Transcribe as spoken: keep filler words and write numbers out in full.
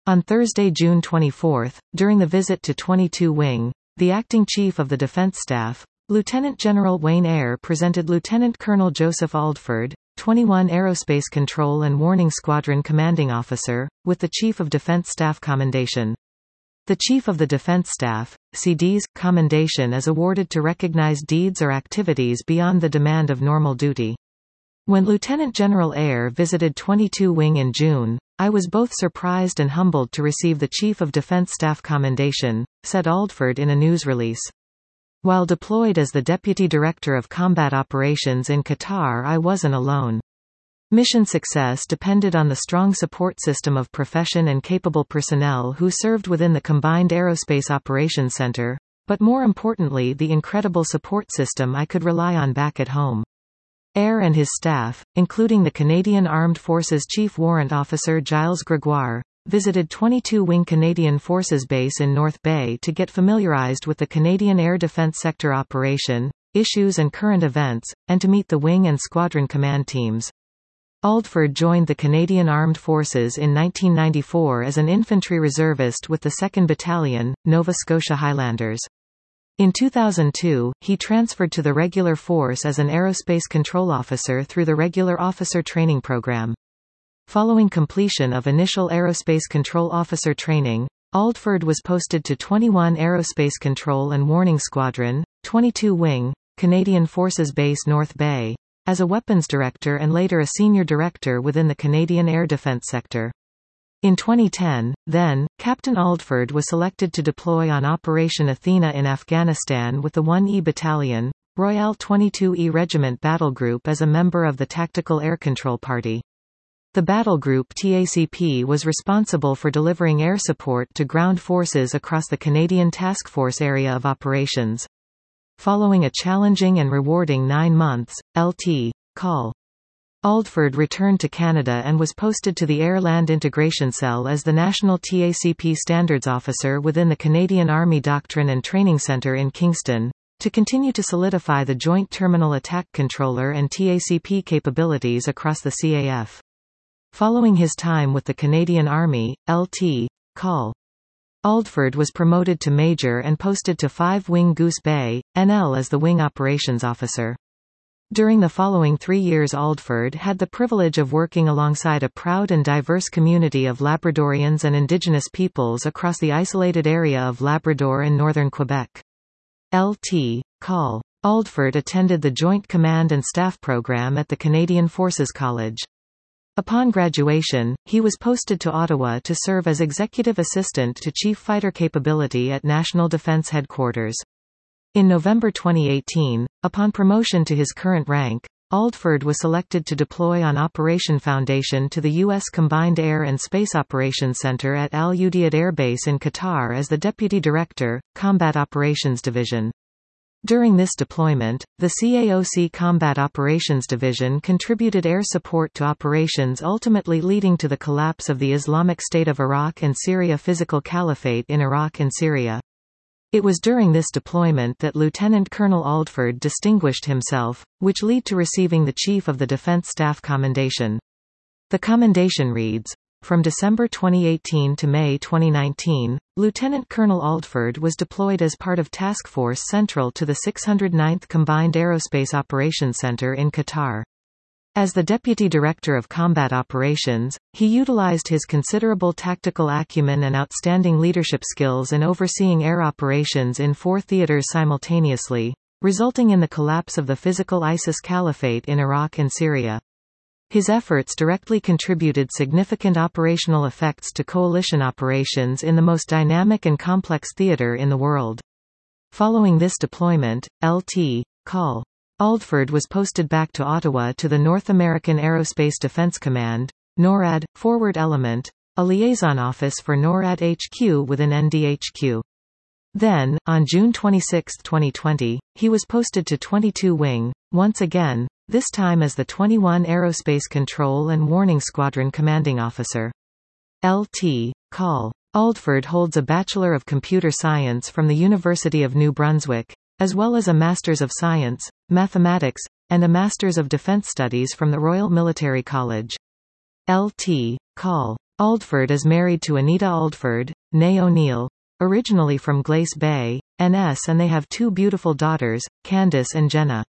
On Thursday, June twenty-fourth, during the visit to twenty-two Wing, the acting chief of the Defense Staff, Lieutenant General Wayne Eyre, presented Lieutenant Colonel Joseph Aldford, twenty-one Aerospace Control and Warning Squadron Commanding Officer, with the Chief of Defense Staff Commendation. The Chief of the Defense Staff, C D's, commendation is awarded to recognize deeds or activities beyond the demand of normal duty. When Lieutenant General Eyre visited twenty-two Wing in June, I was both surprised and humbled to receive the Chief of Defense Staff commendation, said Aldford in a news release. While deployed as the Deputy Director of Combat Operations in Qatar, I wasn't alone. Mission success depended on the strong support system of profession and capable personnel who served within the Combined Aerospace Operations Center, but more importantly the incredible support system I could rely on back at home. Eyre and his staff, including the Canadian Armed Forces Chief Warrant Officer Giles Gregoire, visited twenty-two Wing Canadian Forces Base in North Bay to get familiarized with the Canadian Air Defence Sector operation, issues and current events, and to meet the Wing and Squadron command teams. Aldford joined the Canadian Armed Forces in nineteen ninety-four as an infantry reservist with the second Battalion, Nova Scotia Highlanders. In two thousand two, he transferred to the regular force as an aerospace control officer through the Regular Officer Training Program. Following completion of initial aerospace control officer training, Aldford was posted to twenty-one Aerospace Control and Warning Squadron, twenty-two Wing, Canadian Forces Base North Bay, as a weapons director and later a senior director within the Canadian Air Defence Sector. In twenty ten, then, Captain Aldford was selected to deploy on Operation Athena in Afghanistan with the one E Battalion, Royale twenty-two E Regiment Battle Group as a member of the Tactical Air Control Party. The battle group T A C P was responsible for delivering air support to ground forces across the Canadian Task Force area of operations. Following a challenging and rewarding nine months, L T Col. Aldford returned to Canada and was posted to the Air-Land Integration Cell as the National T A C P Standards Officer within the Canadian Army Doctrine and Training Centre in Kingston, to continue to solidify the Joint Terminal Attack Controller and T A C P capabilities across the C A F. Following his time with the Canadian Army, L T Col. Aldford was promoted to Major and posted to five Wing Goose Bay, N L as the Wing Operations Officer. During the following three years Aldford had the privilege of working alongside a proud and diverse community of Labradorians and Indigenous peoples across the isolated area of Labrador and northern Quebec. L T Col. Aldford attended the Joint Command and Staff Program at the Canadian Forces College. Upon graduation, he was posted to Ottawa to serve as Executive Assistant to Chief Fighter Capability at National Defence Headquarters. In November twenty eighteen, upon promotion to his current rank, Aldford was selected to deploy on Operation Foundation to the U S Combined Air and Space Operations Center at Al Udeid Air Base in Qatar as the Deputy Director, Combat Operations Division. During this deployment, the C A O C Combat Operations Division contributed air support to operations ultimately leading to the collapse of the Islamic State of Iraq and Syria physical caliphate in Iraq and Syria. It was during this deployment that Lieutenant Colonel Aldford distinguished himself, which led to receiving the Chief of the Defence Staff Commendation. The commendation reads, from December twenty eighteen to May twenty nineteen, Lieutenant Colonel Aldford was deployed as part of Task Force Central to the six hundred ninth Combined Aerospace Operations Center in Qatar. As the Deputy Director of Combat Operations, he utilized his considerable tactical acumen and outstanding leadership skills in overseeing air operations in four theaters simultaneously, resulting in the collapse of the physical ISIS caliphate in Iraq and Syria. His efforts directly contributed significant operational effects to coalition operations in the most dynamic and complex theater in the world. Following this deployment, L T Col. Aldford was posted back to Ottawa to the North American Aerospace Defense Command, NORAD, Forward Element, a liaison office for NORAD H Q within N D H Q. Then, on June twenty-sixth twenty twenty, he was posted to twenty-two Wing, once again, this time as the twenty-one Aerospace Control and Warning Squadron Commanding Officer. L T Col. Aldford holds a Bachelor of Computer Science from the University of New Brunswick, as well as a Masters of Science, Mathematics, and a Masters of Defense Studies from the Royal Military College. L T Col. Aldford is married to Anita Aldford, née O'Neill, originally from Glace Bay, N S, and they have two beautiful daughters, Candice and Jenna.